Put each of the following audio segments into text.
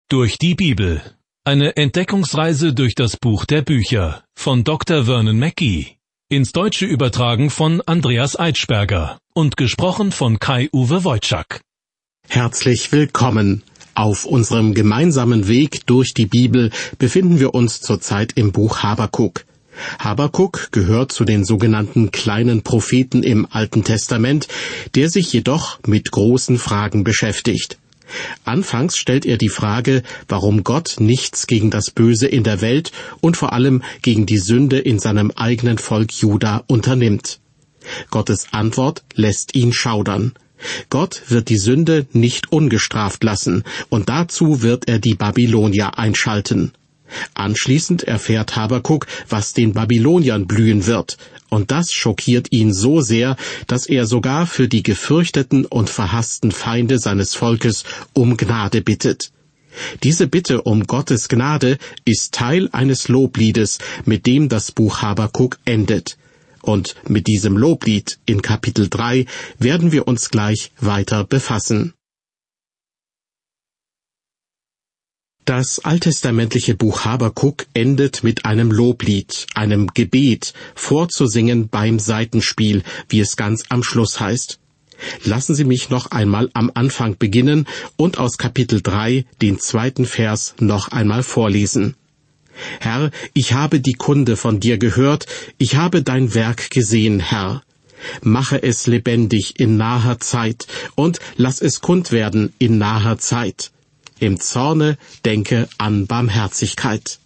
Durch die Bibel. Eine Entdeckungsreise durch das Buch der Bücher von Dr. Vernon Mackey. Ins Deutsche übertragen von Andreas Eitschberger und gesprochen von Kai-Uwe Wojczak. Herzlich willkommen. Auf unserem gemeinsamen Weg durch die Bibel befinden wir uns zurzeit im Buch Habakuk. Habakuk gehört zu den sogenannten kleinen Propheten im Alten Testament, der sich jedoch mit großen Fragen beschäftigt. Anfangs stellt er die Frage, warum Gott nichts gegen das Böse in der Welt und vor allem gegen die Sünde in seinem eigenen Volk Juda unternimmt. Gottes Antwort lässt ihn schaudern. Gott wird die Sünde nicht ungestraft lassen, und dazu wird er die Babylonier einschalten. Anschließend erfährt Habakuk, was den Babyloniern blühen wird, und das schockiert ihn so sehr, dass er sogar für die gefürchteten und verhassten Feinde seines Volkes um Gnade bittet. Diese Bitte um Gottes Gnade ist Teil eines Lobliedes, mit dem das Buch Habakuk endet. Und mit diesem Loblied in Kapitel 3 werden wir uns gleich weiter befassen. Das alttestamentliche Buch Habakuk endet mit einem Loblied, einem Gebet, vorzusingen beim Saitenspiel, wie es ganz am Schluss heißt. Lassen Sie mich noch einmal am Anfang beginnen und aus Kapitel 3 den 2. Vers noch einmal vorlesen. Herr, ich habe die Kunde von dir gehört, ich habe dein Werk gesehen, Herr. Mache es lebendig in naher Zeit und lass es kund werden in naher Zeit. Im Zorne denke an Barmherzigkeit.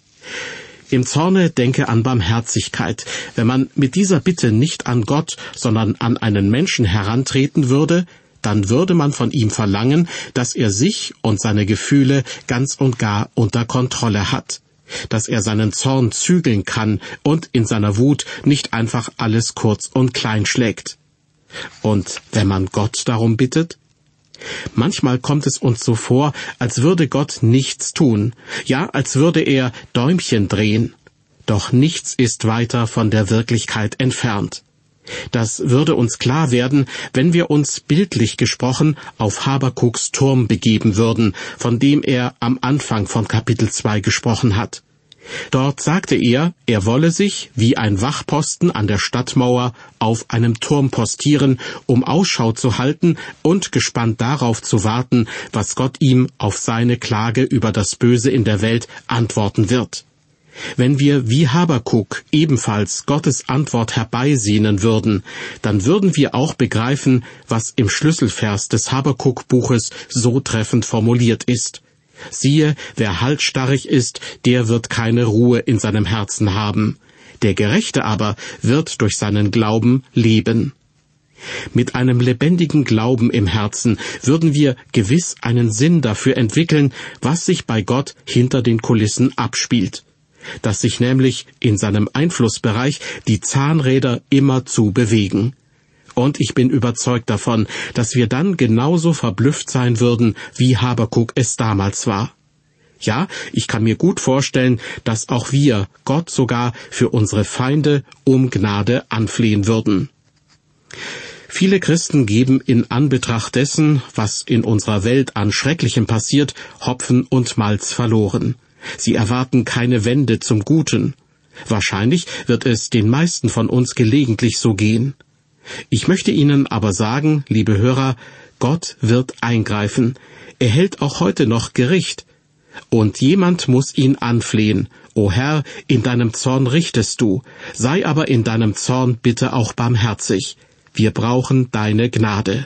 Im Zorne denke an Barmherzigkeit. Wenn man mit dieser Bitte nicht an Gott, sondern an einen Menschen herantreten würde, dann würde man von ihm verlangen, dass er sich und seine Gefühle ganz und gar unter Kontrolle hat, dass er seinen Zorn zügeln kann und in seiner Wut nicht einfach alles kurz und klein schlägt. Und wenn man Gott darum bittet? Manchmal kommt es uns so vor, als würde Gott nichts tun, ja, als würde er Däumchen drehen. Doch nichts ist weiter von der Wirklichkeit entfernt. Das würde uns klar werden, wenn wir uns bildlich gesprochen auf Habakuks Turm begeben würden, von dem er am Anfang von Kapitel 2 gesprochen hat. Dort sagte er wolle sich wie ein Wachposten an der Stadtmauer auf einem Turm postieren, um Ausschau zu halten und gespannt darauf zu warten, was Gott ihm auf seine Klage über das Böse in der Welt antworten wird. Wenn wir wie Habakuk ebenfalls Gottes Antwort herbeisehnen würden, dann würden wir auch begreifen, was im Schlüsselvers des Habakuk-Buches so treffend formuliert ist. Siehe, wer halsstarrig ist, der wird keine Ruhe in seinem Herzen haben. Der Gerechte aber wird durch seinen Glauben leben. Mit einem lebendigen Glauben im Herzen würden wir gewiss einen Sinn dafür entwickeln, was sich bei Gott hinter den Kulissen abspielt. Dass sich nämlich in seinem Einflussbereich die Zahnräder immerzu bewegen. Und ich bin überzeugt davon, dass wir dann genauso verblüfft sein würden, wie Habakuk es damals war. Ja, ich kann mir gut vorstellen, dass auch wir Gott sogar für unsere Feinde um Gnade anflehen würden. Viele Christen geben in Anbetracht dessen, was in unserer Welt an Schrecklichem passiert, Hopfen und Malz verloren. Sie erwarten keine Wende zum Guten. Wahrscheinlich wird es den meisten von uns gelegentlich so gehen. Ich möchte Ihnen aber sagen, liebe Hörer, Gott wird eingreifen. Er hält auch heute noch Gericht. Und jemand muss ihn anflehen. O Herr, in deinem Zorn richtest du, sei aber in deinem Zorn bitte auch barmherzig. Wir brauchen deine Gnade.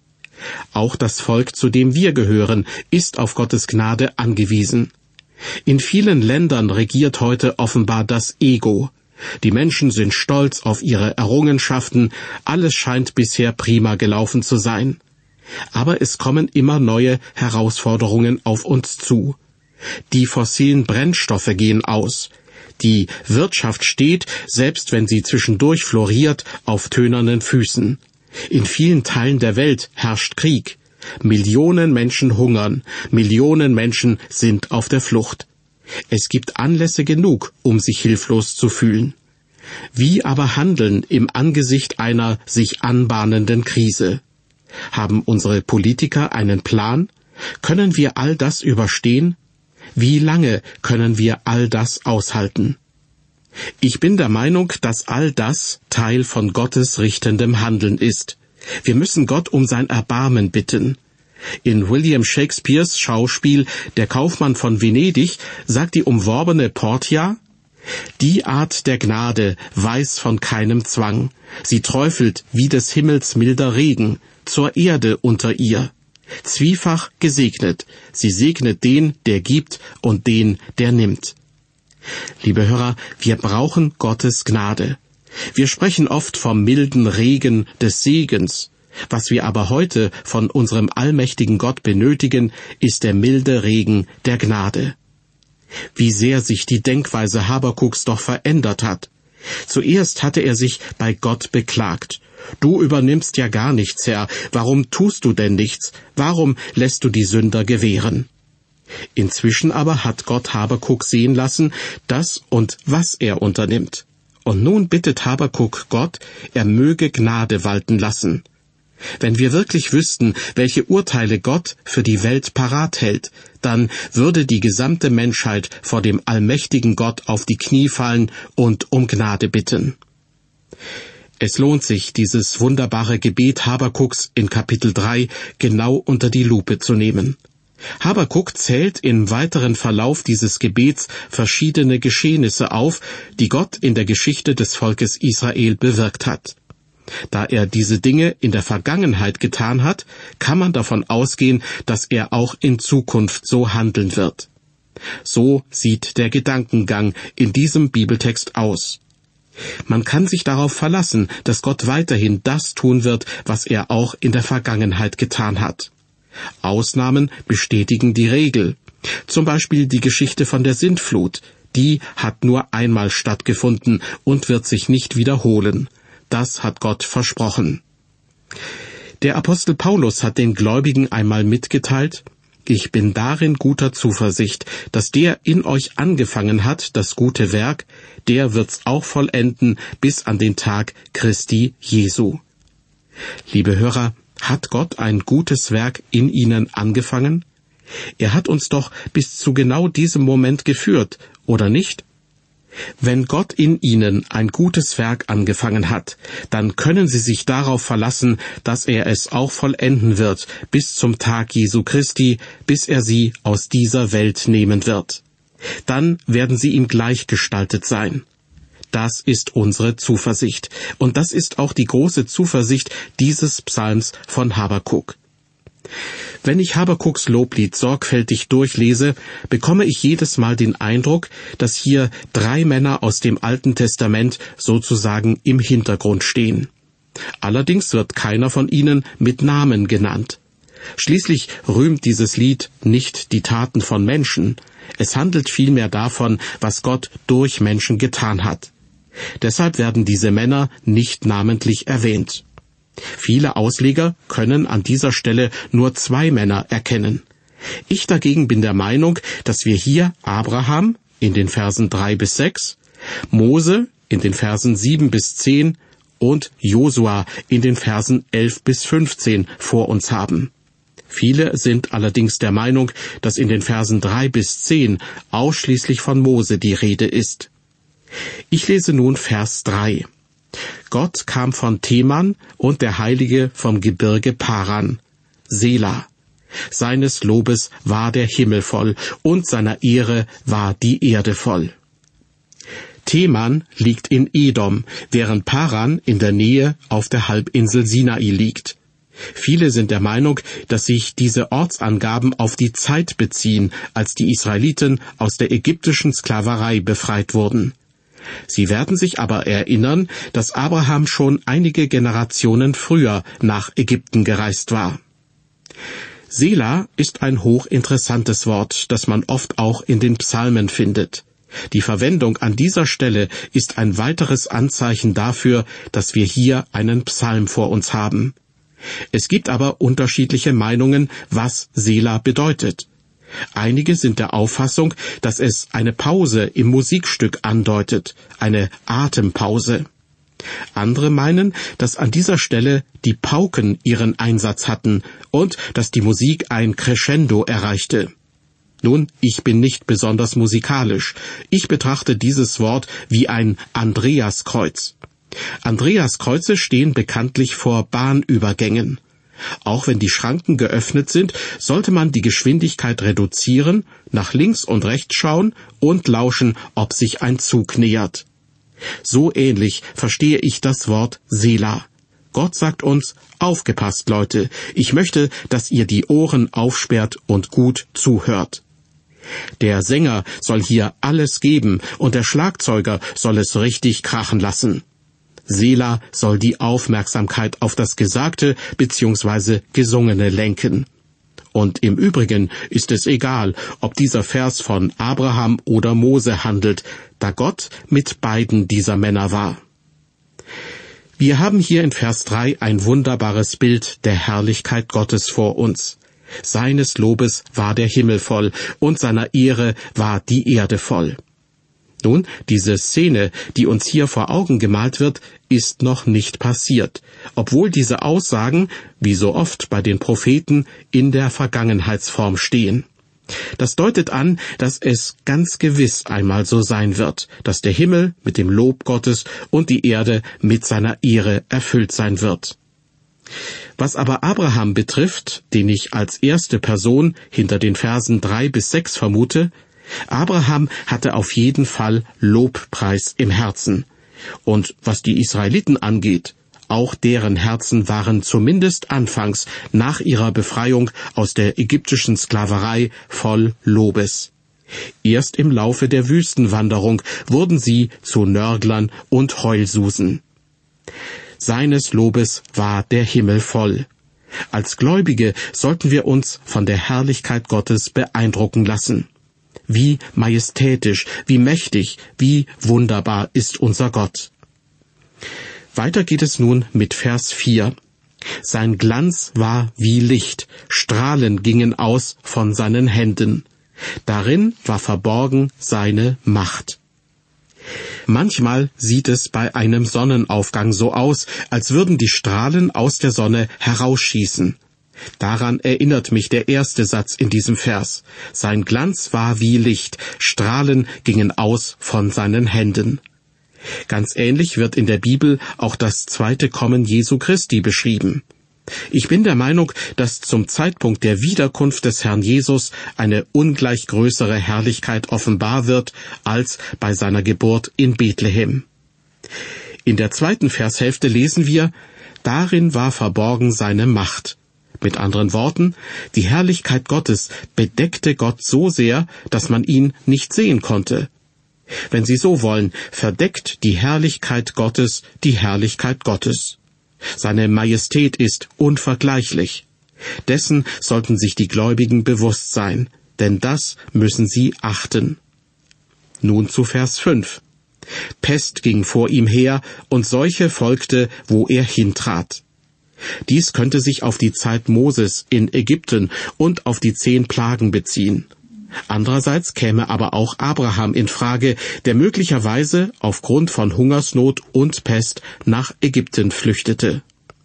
Auch das Volk, zu dem wir gehören, ist auf Gottes Gnade angewiesen. In vielen Ländern regiert heute offenbar das Ego. Die Menschen sind stolz auf ihre Errungenschaften, alles scheint bisher prima gelaufen zu sein. Aber es kommen immer neue Herausforderungen auf uns zu. Die fossilen Brennstoffe gehen aus. Die Wirtschaft steht, selbst wenn sie zwischendurch floriert, auf tönernen Füßen. In vielen Teilen der Welt herrscht Krieg. Millionen Menschen hungern, Millionen Menschen sind auf der Flucht. Es gibt Anlässe genug, um sich hilflos zu fühlen. Wie aber handeln im Angesicht einer sich anbahnenden Krise? Haben unsere Politiker einen Plan? Können wir all das überstehen? Wie lange können wir all das aushalten? Ich bin der Meinung, dass all das Teil von Gottes richtendem Handeln ist. Wir müssen Gott um sein Erbarmen bitten. In William Shakespeares Schauspiel »Der Kaufmann von Venedig« sagt die umworbene Portia: »Die Art der Gnade weiß von keinem Zwang. Sie träufelt wie des Himmels milder Regen zur Erde unter ihr. Zwiefach gesegnet. Sie segnet den, der gibt, und den, der nimmt.« Liebe Hörer, wir brauchen Gottes Gnade. Wir sprechen oft vom milden Regen des Segens. Was wir aber heute von unserem allmächtigen Gott benötigen, ist der milde Regen der Gnade. Wie sehr sich die Denkweise Habakuks doch verändert hat. Zuerst hatte er sich bei Gott beklagt. »Du übernimmst ja gar nichts, Herr. Warum tust du denn nichts? Warum lässt du die Sünder gewähren?« Inzwischen aber hat Gott Habakuk sehen lassen, dass und was er unternimmt. Und nun bittet Habakuk Gott, er möge Gnade walten lassen. Wenn wir wirklich wüssten, welche Urteile Gott für die Welt parat hält, dann würde die gesamte Menschheit vor dem allmächtigen Gott auf die Knie fallen und um Gnade bitten. Es lohnt sich, dieses wunderbare Gebet Habakuks in Kapitel 3 genau unter die Lupe zu nehmen. Habakuk zählt im weiteren Verlauf dieses Gebets verschiedene Geschehnisse auf, die Gott in der Geschichte des Volkes Israel bewirkt hat. Da er diese Dinge in der Vergangenheit getan hat, kann man davon ausgehen, dass er auch in Zukunft so handeln wird. So sieht der Gedankengang in diesem Bibeltext aus. Man kann sich darauf verlassen, dass Gott weiterhin das tun wird, was er auch in der Vergangenheit getan hat. Ausnahmen bestätigen die Regel. Zum Beispiel die Geschichte von der Sintflut. Die hat nur einmal stattgefunden und wird sich nicht wiederholen. Das hat Gott versprochen. Der Apostel Paulus hat den Gläubigen einmal mitgeteilt: Ich bin darin guter Zuversicht, dass der in euch angefangen hat, das gute Werk, der wird's auch vollenden bis an den Tag Christi Jesu. Liebe Hörer, hat Gott ein gutes Werk in ihnen angefangen? Er hat uns doch bis zu genau diesem Moment geführt, oder nicht? Wenn Gott in ihnen ein gutes Werk angefangen hat, dann können sie sich darauf verlassen, dass er es auch vollenden wird, bis zum Tag Jesu Christi, bis er sie aus dieser Welt nehmen wird. Dann werden sie ihm gleichgestaltet sein. Das ist unsere Zuversicht. Und das ist auch die große Zuversicht dieses Psalms von Habakuk. Wenn ich Habakuks Loblied sorgfältig durchlese, bekomme ich jedes Mal den Eindruck, dass hier 3 Männer aus dem Alten Testament sozusagen im Hintergrund stehen. Allerdings wird keiner von ihnen mit Namen genannt. Schließlich rühmt dieses Lied nicht die Taten von Menschen. Es handelt vielmehr davon, was Gott durch Menschen getan hat. Deshalb werden diese Männer nicht namentlich erwähnt. Viele Ausleger können an dieser Stelle nur 2 Männer erkennen. Ich dagegen bin der Meinung, dass wir hier Abraham in den Versen 3-6, Mose in den Versen 7-10 und Josua in den Versen 11-15 vor uns haben. Viele sind allerdings der Meinung, dass in den Versen 3-10 ausschließlich von Mose die Rede ist. Ich lese nun Vers 3. Gott kam von Teman und der Heilige vom Gebirge Paran. Sela. Seines Lobes war der Himmel voll und seiner Ehre war die Erde voll. Teman liegt in Edom, während Paran in der Nähe auf der Halbinsel Sinai liegt. Viele sind der Meinung, dass sich diese Ortsangaben auf die Zeit beziehen, als die Israeliten aus der ägyptischen Sklaverei befreit wurden. Sie werden sich aber erinnern, dass Abraham schon einige Generationen früher nach Ägypten gereist war. Sela ist ein hochinteressantes Wort, das man oft auch in den Psalmen findet. Die Verwendung an dieser Stelle ist ein weiteres Anzeichen dafür, dass wir hier einen Psalm vor uns haben. Es gibt aber unterschiedliche Meinungen, was Sela bedeutet. Einige sind der Auffassung, dass es eine Pause im Musikstück andeutet, eine Atempause. Andere meinen, dass an dieser Stelle die Pauken ihren Einsatz hatten und dass die Musik ein Crescendo erreichte. Nun, ich bin nicht besonders musikalisch. Ich betrachte dieses Wort wie ein Andreaskreuz. Andreaskreuze stehen bekanntlich vor Bahnübergängen. Auch wenn die Schranken geöffnet sind, sollte man die Geschwindigkeit reduzieren, nach links und rechts schauen und lauschen, ob sich ein Zug nähert. So ähnlich verstehe ich das Wort Selah. Gott sagt uns, aufgepasst, Leute, ich möchte, dass ihr die Ohren aufsperrt und gut zuhört. Der Sänger soll hier alles geben und der Schlagzeuger soll es richtig krachen lassen. Selah soll die Aufmerksamkeit auf das Gesagte bzw. Gesungene lenken. Und im Übrigen ist es egal, ob dieser Vers von Abraham oder Mose handelt, da Gott mit beiden dieser Männer war. Wir haben hier in Vers 3 ein wunderbares Bild der Herrlichkeit Gottes vor uns. Seines Lobes war der Himmel voll und seiner Ehre war die Erde voll. Nun, diese Szene, die uns hier vor Augen gemalt wird, ist noch nicht passiert, obwohl diese Aussagen, wie so oft bei den Propheten, in der Vergangenheitsform stehen. Das deutet an, dass es ganz gewiss einmal so sein wird, dass der Himmel mit dem Lob Gottes und die Erde mit seiner Ehre erfüllt sein wird. Was aber Abraham betrifft, den ich als erste Person hinter den Versen 3 bis 6 vermute, Abraham hatte auf jeden Fall Lobpreis im Herzen. Und was die Israeliten angeht, auch deren Herzen waren zumindest anfangs nach ihrer Befreiung aus der ägyptischen Sklaverei voll Lobes. Erst im Laufe der Wüstenwanderung wurden sie zu Nörglern und Heulsusen. Seines Lobes war der Himmel voll. Als Gläubige sollten wir uns von der Herrlichkeit Gottes beeindrucken lassen. Wie majestätisch, wie mächtig, wie wunderbar ist unser Gott. Weiter geht es nun mit Vers 4. Sein Glanz war wie Licht, Strahlen gingen aus von seinen Händen. Darin war verborgen seine Macht. Manchmal sieht es bei einem Sonnenaufgang so aus, als würden die Strahlen aus der Sonne herausschießen. Daran erinnert mich der erste Satz in diesem Vers. Sein Glanz war wie Licht, Strahlen gingen aus von seinen Händen. Ganz ähnlich wird in der Bibel auch das zweite Kommen Jesu Christi beschrieben. Ich bin der Meinung, dass zum Zeitpunkt der Wiederkunft des Herrn Jesus eine ungleich größere Herrlichkeit offenbar wird als bei seiner Geburt in Bethlehem. In der zweiten Vershälfte lesen wir, darin war verborgen seine Macht. Mit anderen Worten, die Herrlichkeit Gottes bedeckte Gott so sehr, dass man ihn nicht sehen konnte. Wenn Sie so wollen, verdeckt die Herrlichkeit Gottes die Herrlichkeit Gottes. Seine Majestät ist unvergleichlich. Dessen sollten sich die Gläubigen bewusst sein, denn das müssen sie achten. Nun zu Vers 5. Pest ging vor ihm her, und Seuche folgte, wo er hintrat. Dies könnte sich auf die Zeit Moses in Ägypten und auf die 10 Plagen beziehen. Andererseits käme aber auch Abraham in Frage, der möglicherweise aufgrund von Hungersnot und Pest nach Ägypten flüchtete.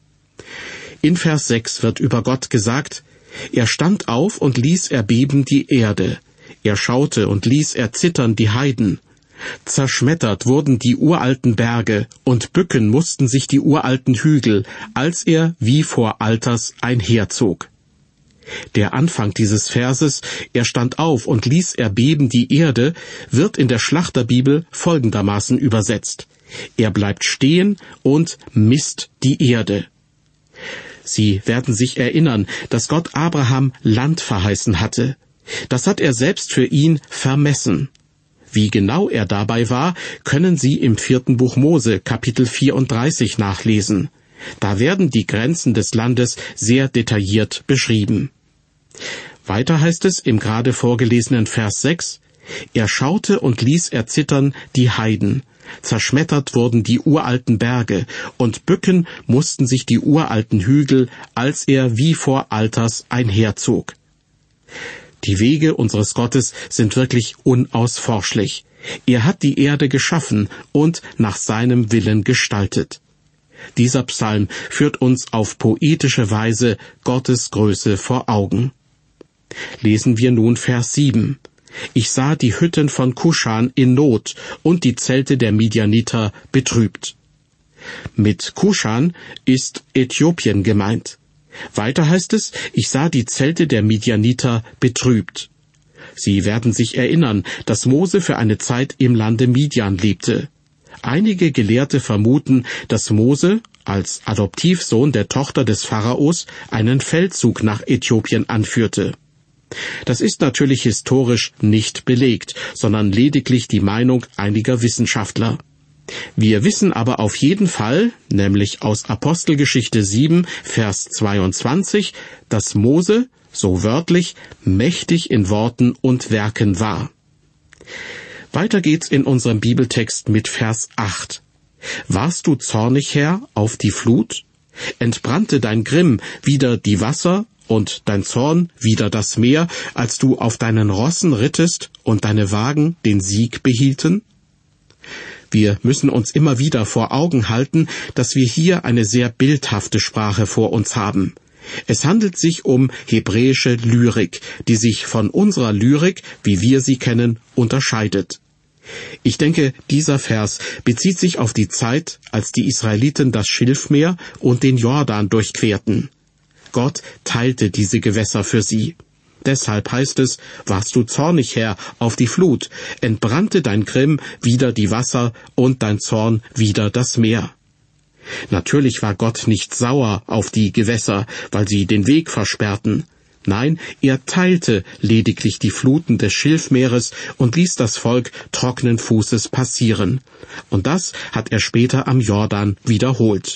In Vers 6 wird über Gott gesagt, er stand auf und ließ erbeben die Erde. Er schaute und ließ erzittern die Heiden. Zerschmettert wurden die uralten Berge, und bücken mussten sich die uralten Hügel, als er wie vor Alters einherzog. Der Anfang dieses Verses, er stand auf und ließ erbeben die Erde, wird in der Schlachterbibel folgendermaßen übersetzt. Er bleibt stehen und misst die Erde. Sie werden sich erinnern, dass Gott Abraham Land verheißen hatte. Das hat er selbst für ihn vermessen. Wie genau er dabei war, können Sie im 4. Buch Mose, Kapitel 34 nachlesen. Da werden die Grenzen des Landes sehr detailliert beschrieben. Weiter heißt es im gerade vorgelesenen Vers 6, er schaute und ließ erzittern die Heiden. Zerschmettert wurden die uralten Berge, und bücken mussten sich die uralten Hügel, als er wie vor Alters einherzog. Die Wege unseres Gottes sind wirklich unausforschlich. Er hat die Erde geschaffen und nach seinem Willen gestaltet. Dieser Psalm führt uns auf poetische Weise Gottes Größe vor Augen. Lesen wir nun Vers 7. Ich sah die Hütten von Kuschan in Not und die Zelte der Midianiter betrübt. Mit Kuschan ist Äthiopien gemeint. Weiter heißt es, ich sah die Zelte der Midianiter betrübt. Sie werden sich erinnern, dass Mose für eine Zeit im Lande Midian lebte. Einige Gelehrte vermuten, dass Mose als Adoptivsohn der Tochter des Pharaos einen Feldzug nach Äthiopien anführte. Das ist natürlich historisch nicht belegt, sondern lediglich die Meinung einiger Wissenschaftler. Wir wissen aber auf jeden Fall, nämlich aus Apostelgeschichte 7, Vers 22, dass Mose, so wörtlich, mächtig in Worten und Werken war. Weiter geht's in unserem Bibeltext mit Vers 8. Warst du zornig, Herr, auf die Flut? Entbrannte dein Grimm wider die Wasser und dein Zorn wider das Meer, als du auf deinen Rossen rittest und deine Wagen den Sieg behielten? Wir müssen uns immer wieder vor Augen halten, dass wir hier eine sehr bildhafte Sprache vor uns haben. Es handelt sich um hebräische Lyrik, die sich von unserer Lyrik, wie wir sie kennen, unterscheidet. Ich denke, dieser Vers bezieht sich auf die Zeit, als die Israeliten das Schilfmeer und den Jordan durchquerten. Gott teilte diese Gewässer für sie. Deshalb heißt es, warst du zornig, Herr, auf die Flut, entbrannte dein Grimm wider die Wasser und dein Zorn wider das Meer. Natürlich war Gott nicht sauer auf die Gewässer, weil sie den Weg versperrten. Nein, er teilte lediglich die Fluten des Schilfmeeres und ließ das Volk trockenen Fußes passieren. Und das hat er später am Jordan wiederholt.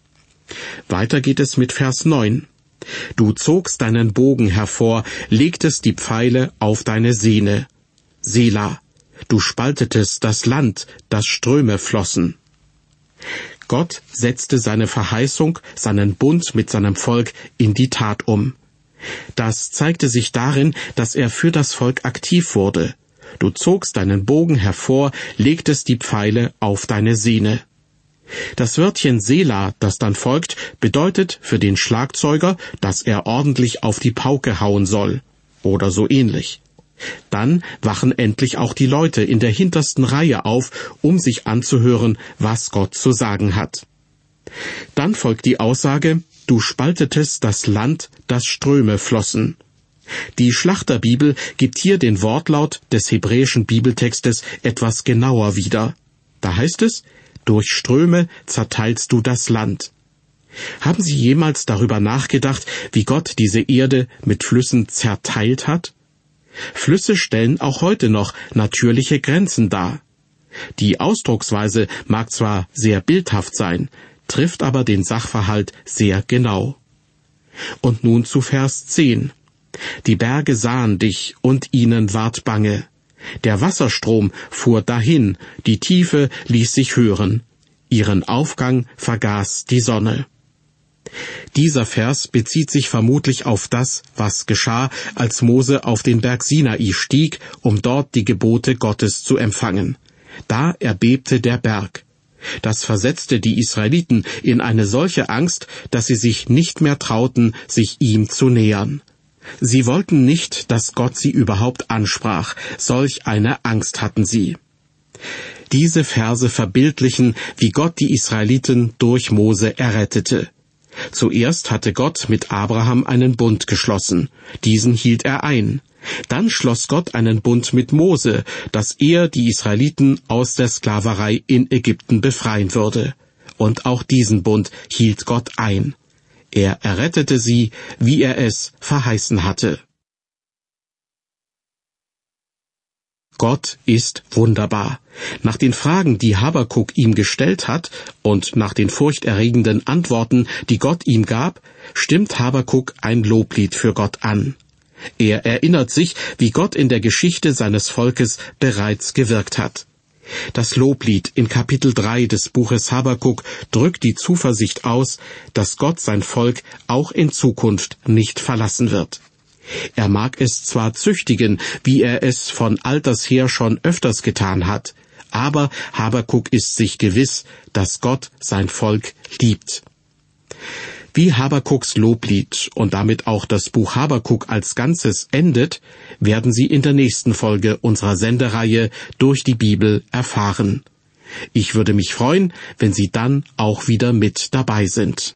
Weiter geht es mit Vers 9. Du zogst deinen Bogen hervor, legtest die Pfeile auf deine Sehne. Selah, du spaltetest das Land, das Ströme flossen. Gott setzte seine Verheißung, seinen Bund mit seinem Volk in die Tat um. Das zeigte sich darin, dass er für das Volk aktiv wurde. Du zogst deinen Bogen hervor, legtest die Pfeile auf deine Sehne. Das Wörtchen Selah, das dann folgt, bedeutet für den Schlagzeuger, dass er ordentlich auf die Pauke hauen soll, oder so ähnlich. Dann wachen endlich auch die Leute in der hintersten Reihe auf, um sich anzuhören, was Gott zu sagen hat. Dann folgt die Aussage, du spaltetest das Land, das Ströme flossen. Die Schlachterbibel gibt hier den Wortlaut des hebräischen Bibeltextes etwas genauer wieder. Da heißt es, durch Ströme zerteilst du das Land. Haben Sie jemals darüber nachgedacht, wie Gott diese Erde mit Flüssen zerteilt hat? Flüsse stellen auch heute noch natürliche Grenzen dar. Die Ausdrucksweise mag zwar sehr bildhaft sein, trifft aber den Sachverhalt sehr genau. Und nun zu Vers 10. Die Berge sahen dich, und ihnen ward bange. Der Wasserstrom fuhr dahin, die Tiefe ließ sich hören. Ihren Aufgang vergaß die Sonne. Dieser Vers bezieht sich vermutlich auf das, was geschah, als Mose auf den Berg Sinai stieg, um dort die Gebote Gottes zu empfangen. Da erbebte der Berg. Das versetzte die Israeliten in eine solche Angst, dass sie sich nicht mehr trauten, sich ihm zu nähern. Sie wollten nicht, dass Gott sie überhaupt ansprach. Solch eine Angst hatten sie. Diese Verse verbildlichen, wie Gott die Israeliten durch Mose errettete. Zuerst hatte Gott mit Abraham einen Bund geschlossen. Diesen hielt er ein. Dann schloss Gott einen Bund mit Mose, dass er die Israeliten aus der Sklaverei in Ägypten befreien würde. Und auch diesen Bund hielt Gott ein. Er errettete sie, wie er es verheißen hatte. Gott ist wunderbar. Nach den Fragen, die Habakuk ihm gestellt hat, und nach den furchterregenden Antworten, die Gott ihm gab, stimmt Habakuk ein Loblied für Gott an. Er erinnert sich, wie Gott in der Geschichte seines Volkes bereits gewirkt hat. Das Loblied in Kapitel 3 des Buches Habakuk drückt die Zuversicht aus, dass Gott sein Volk auch in Zukunft nicht verlassen wird. Er mag es zwar züchtigen, wie er es von alters her schon öfters getan hat, aber Habakuk ist sich gewiss, dass Gott sein Volk liebt. Wie Habakuks Loblied und damit auch das Buch Habakuk als Ganzes endet, werden Sie in der nächsten Folge unserer Sendereihe Durch die Bibel erfahren. Ich würde mich freuen, wenn Sie dann auch wieder mit dabei sind.